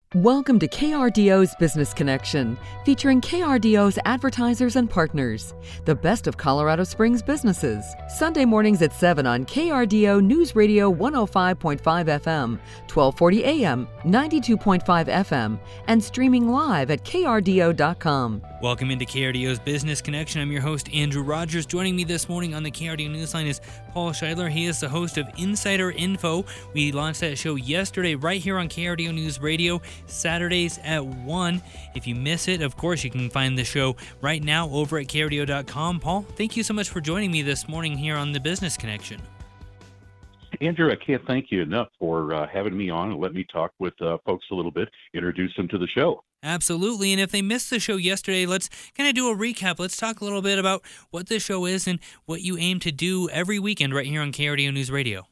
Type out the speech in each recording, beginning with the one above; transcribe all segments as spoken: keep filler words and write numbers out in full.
Welcome to K R D O's Business Connection, featuring K R D O's advertisers and partners, the best of Colorado Springs businesses. Sunday mornings at seven on K R D O News Radio one oh five point five F M, twelve forty A M, ninety-two point five F M, and streaming live at K R D O dot com. Welcome into K R D O's Business Connection. I'm your host, Andrew Rogers. Joining me this morning on the K R D O Newsline is Paul Scheidler. He is the host of Insider Info. We launched that show yesterday right here on K R D O News Radio, Saturdays at one. If you miss it, of course, you can find the show right now over at K R D O dot com. Paul, thank you so much for joining me this morning here on the Business Connection. Andrew, I can't thank you enough for uh, having me on and let me talk with uh, folks a little bit, introduce them to the show. Absolutely. And if they missed the show yesterday, let's kind of do a recap. Let's talk a little bit about what this show is and what you aim to do every weekend right here on K R D O News Radio.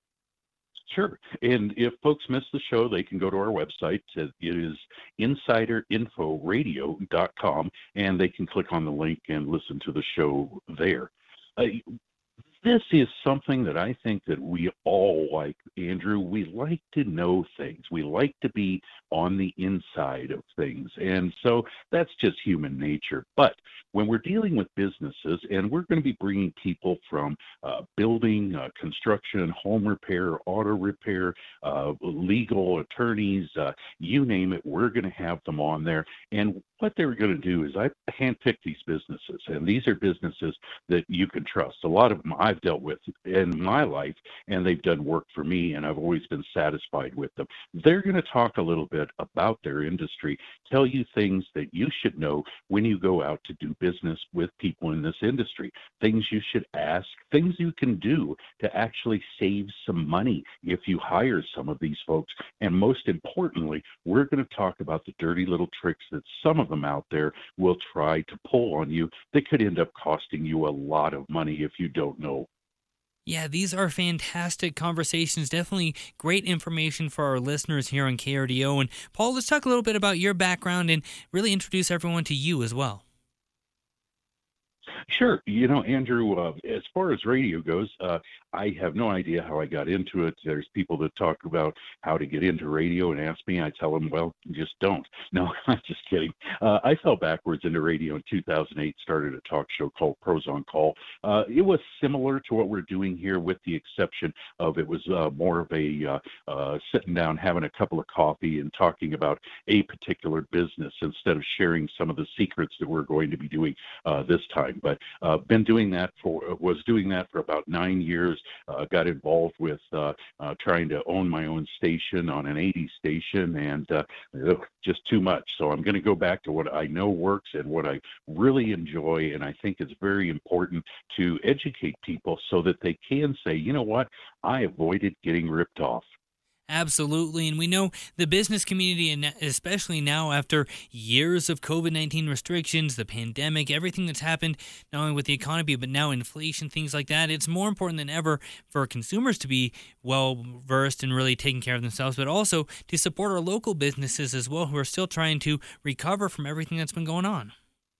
Sure. And if folks miss the show, they can go to our website. It is insider info radio dot com, and they can click on the link and listen to the show there. Uh, This is something that I think that we all like, Andrew. We like to know things. We like to be on the inside of things. And so that's just human nature. But when we're dealing with businesses, and we're going to be bringing people from uh, building, uh, construction, home repair, auto repair, uh, legal attorneys, uh, you name it, we're going to have them on there. And what they're going to do is I handpick these businesses, and these are businesses that you can trust. A lot of them I've dealt with in my life, and they've done work for me, and I've always been satisfied with them. They're going to talk a little bit about their industry, tell you things that you should know when you go out to do business with people in this industry, things you should ask, things you can do to actually save some money if you hire some of these folks. And most importantly, we're going to talk about the dirty little tricks that some of them out there will try to pull on you that could end up costing you a lot of money if you don't know. Yeah, these are fantastic conversations. Definitely great information for our listeners here on K R D O. And Paul, let's talk a little bit about your background and really introduce everyone to you as well. Sure. You know, Andrew, uh, as far as radio goes, uh, I have no idea how I got into it. There's people that talk about how to get into radio and ask me. I tell them, well, just don't. No, I'm just kidding. Uh, I fell backwards into radio in two thousand eight, started a talk show called Pros on Call. Uh, it was similar to what we're doing here with the exception of it was uh, more of a uh, uh, sitting down, having a couple of coffee and talking about a particular business instead of sharing some of the secrets that we're going to be doing uh, this time. But uh, been doing that for was doing that for about nine years. Uh, got involved with uh, uh, trying to own my own station on an eighties station, and uh, ugh, just too much. So I'm going to go back to what I know works and what I really enjoy, and I think it's very important to educate people so that they can say, you know what, I avoided getting ripped off. Absolutely. And we know the business community, and especially now after years of covid nineteen restrictions, the pandemic, everything that's happened, not only with the economy, but now inflation, things like that, it's more important than ever for consumers to be well versed and really taking care of themselves, but also to support our local businesses as well, who are still trying to recover from everything that's been going on.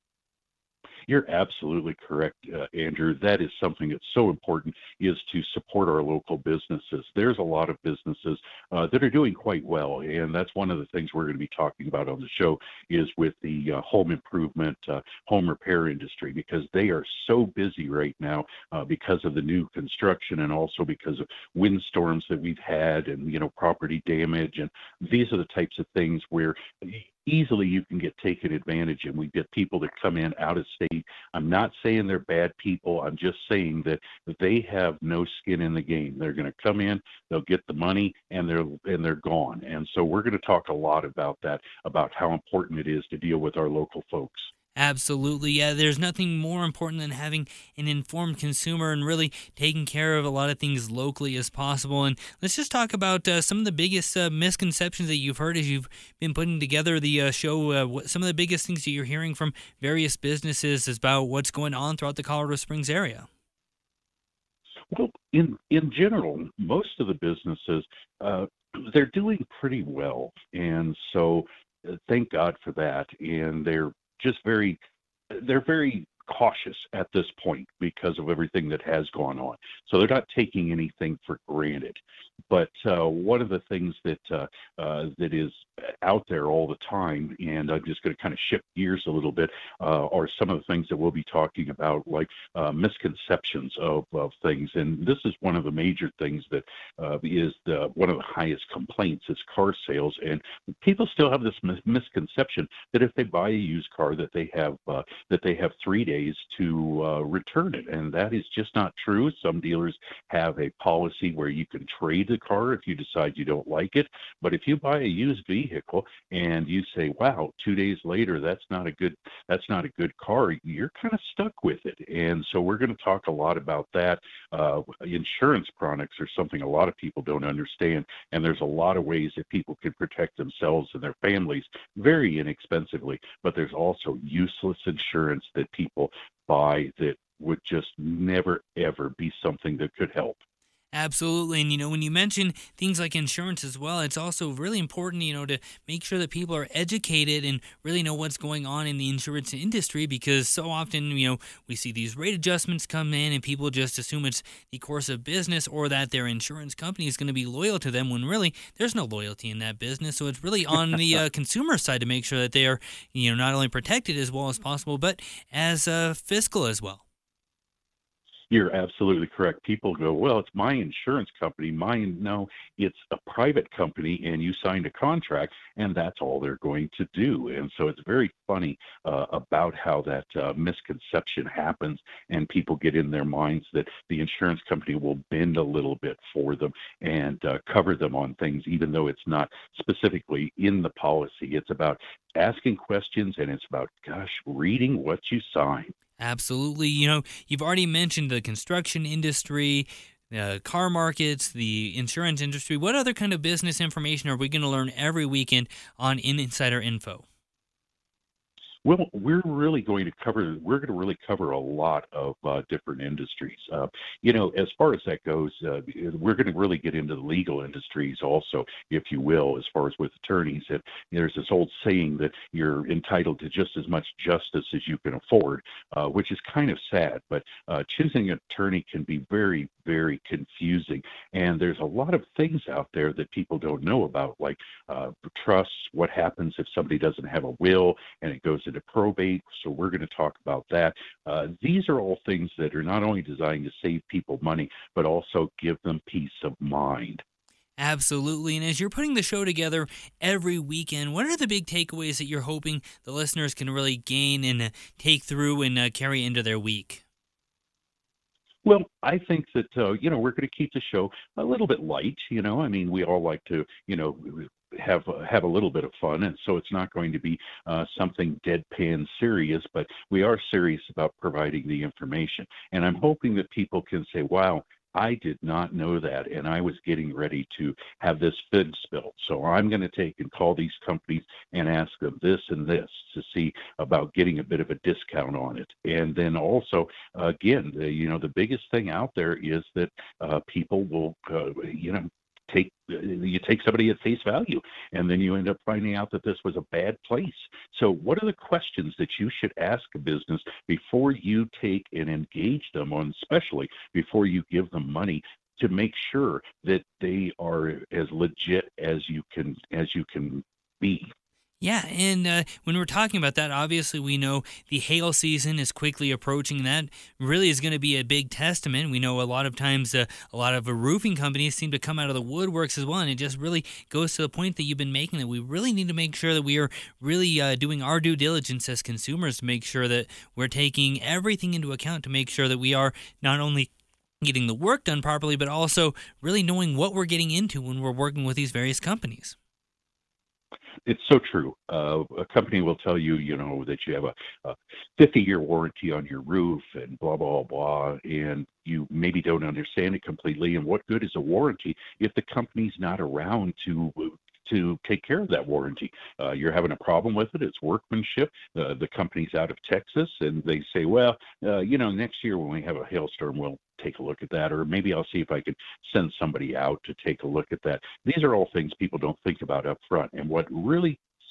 You're absolutely correct, uh, Andrew. That is something that's so important, is to support our local businesses. There's a lot of businesses uh, that are doing quite well, and that's one of the things we're going to be talking about on the show is with the uh, home improvement, uh, home repair industry, because they are so busy right now uh, because of the new construction and also because of windstorms that we've had and, you know, property damage. And these are the types of things where easily you can get taken advantage of. We get people that come in out of state. I'm not saying they're bad people. I'm just saying that they have no skin in the game. They're going to come in, they'll get the money, and they're and they're gone. And so we're going to talk a lot about that, about how important it is to deal with our local folks. Absolutely. Yeah, there's nothing more important than having an informed consumer and really taking care of a lot of things locally as possible. And let's just talk about uh, some of the biggest uh, misconceptions that you've heard as you've been putting together the uh, show. Uh, what, some of the biggest things that you're hearing from various businesses is about what's going on throughout the Colorado Springs area. Well, in, in general, most of the businesses, uh, they're doing pretty well. And so uh, thank God for that. And they're just very, they're very cautious at this point because of everything that has gone on. So they're not taking anything for granted. But uh, one of the things that uh, uh, that is out there all the time, and I'm just going to kind of shift gears a little bit, uh, are some of the things that we'll be talking about, like uh, misconceptions of, of things. And this is one of the major things that uh, is the, one of the highest complaints is car sales. And people still have this mis- misconception that if they buy a used car, that they have uh, that they have three days to uh, return it, and that is just not true. Some dealers have a policy where you can trade the car if you decide you don't like it. But if you buy a used vehicle and you say, wow, two days later, that's not a good that's not a good car, you're kind of stuck with it. And so we're going to talk a lot about that. Uh, insurance products are something a lot of people don't understand. And there's a lot of ways that people can protect themselves and their families very inexpensively. But there's also useless insurance that people buy that would just never, ever be something that could help. Absolutely. And, you know, when you mention things like insurance as well, it's also really important, you know, to make sure that people are educated and really know what's going on in the insurance industry, because so often, you know, we see these rate adjustments come in and people just assume it's the course of business or that their insurance company is going to be loyal to them when really there's no loyalty in that business. So it's really on the uh, consumer side to make sure that they are, you know, not only protected as well as possible, but as uh, fiscal as well. You're absolutely correct. People go, well, it's my insurance company. Mine, no, it's a private company, and you signed a contract, and that's all they're going to do. And so it's very funny uh, about how that uh, misconception happens, and people get in their minds that the insurance company will bend a little bit for them and uh, cover them on things, even though it's not specifically in the policy. It's about asking questions, and it's about, gosh, reading what you sign. Absolutely. You know, you've already mentioned the construction industry, the car markets, the insurance industry. What other kind of business information are we going to learn every weekend on Insider Info? Well, we're really going to cover, we're going to really cover a lot of uh, different industries. Uh, you know, as far as that goes, uh, we're going to really get into the legal industries also, if you will, as far as with attorneys. And there's this old saying that you're entitled to just as much justice as you can afford, uh, which is kind of sad. But uh, choosing an attorney can be very, very confusing. And there's a lot of things out there that people don't know about, like uh, trusts, what happens if somebody doesn't have a will and it goes into probate. So we're going to talk about that. Uh, these are all things that are not only designed to save people money, but also give them peace of mind. Absolutely. And as you're putting the show together every weekend, what are the big takeaways that you're hoping the listeners can really gain and uh, take through and uh, carry into their week? Well, I think that, uh, you know, we're going to keep the show a little bit light. You know, I mean, we all like to, you know, have uh, have a little bit of fun, and so it's not going to be uh, something deadpan serious, but we are serious about providing the information. And I'm hoping that people can say, wow, I did not know that, and I was getting ready to have this fin spill. So I'm going to take and call these companies and ask them this and this to see about getting a bit of a discount on it. And then also, uh, again, the, you know, the biggest thing out there is that uh, people will, uh, you know, take you take somebody at face value, and then you end up finding out that this was a bad place. So what are the questions that you should ask a business before you take and engage them on, especially before you give them money, to make sure that they are as legit as you can as you can be? Yeah, and uh, when we're talking about that, obviously we know the hail season is quickly approaching. That really is going to be a big testament. We know a lot of times uh, a lot of uh, roofing companies seem to come out of the woodworks as well, and it just really goes to the point that you've been making, that we really need to make sure that we are really uh, doing our due diligence as consumers to make sure that we're taking everything into account to make sure that we are not only getting the work done properly, but also really knowing what we're getting into when we're working with these various companies. It's so true. Uh, a company will tell you, you know, that you have a, a fifty-year warranty on your roof and blah, blah, blah, and you maybe don't understand it completely. And what good is a warranty if the company's not around to to take care of that warranty? Uh, you're having a problem with it. It's workmanship. Uh, the company's out of Texas, and they say, well, uh, you know, next year when we have a hailstorm, we'll take a look at that, or maybe I'll see if I can send somebody out to take a look at that. These are all things people don't think about up front. And what really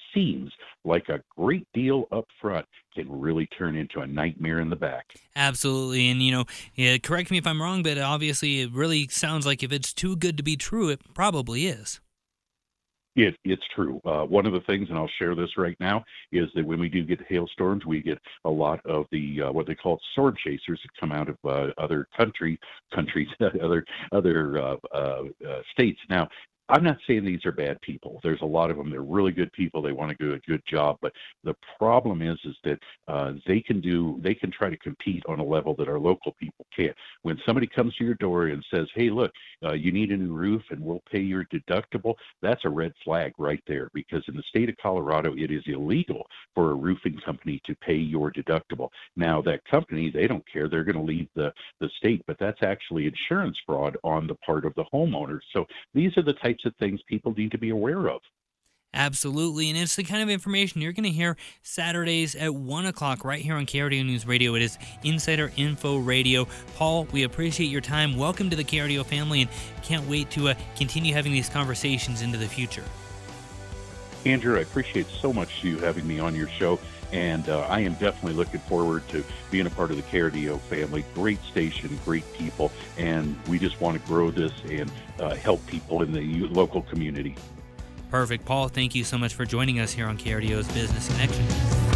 seems like a great deal up front can really turn into a nightmare in the back. Absolutely. And, you know, yeah, correct me if I'm wrong, but obviously it really sounds like if it's too good to be true, it probably is. It, it's true. Uh, one of the things, and I'll share this right now, is that when we do get hailstorms, we get a lot of the uh, what they call storm chasers that come out of uh, other country countries, other other uh, uh, uh, states. Now, I'm not saying these are bad people. There's a lot of them. They're really good people. They want to do a good job. But the problem is, is that uh, they can do, they can try to compete on a level that our local people can't. When somebody comes to your door and says, "Hey, look, uh, you need a new roof, and we'll pay your deductible," that's a red flag right there. Because in the state of Colorado, it is illegal for a roofing company to pay your deductible. Now, that company, they don't care. They're going to leave the the state, but that's actually insurance fraud on the part of the homeowners. So these are the types of things people need to be aware of. Absolutely, and it's the kind of information you're going to hear Saturdays at one o'clock right here on K R D O News Radio. It is Insider Info Radio. Paul, we appreciate your time. Welcome to the K R D O family, and can't wait to uh, continue having these conversations into the future. Andrew, I appreciate so much you having me on your show, and uh, I am definitely looking forward to being a part of the K R D O family. Great station, great people, and we just want to grow this and uh, help people in the local community. Perfect. Paul, thank you so much for joining us here on K R D O's Business Connection.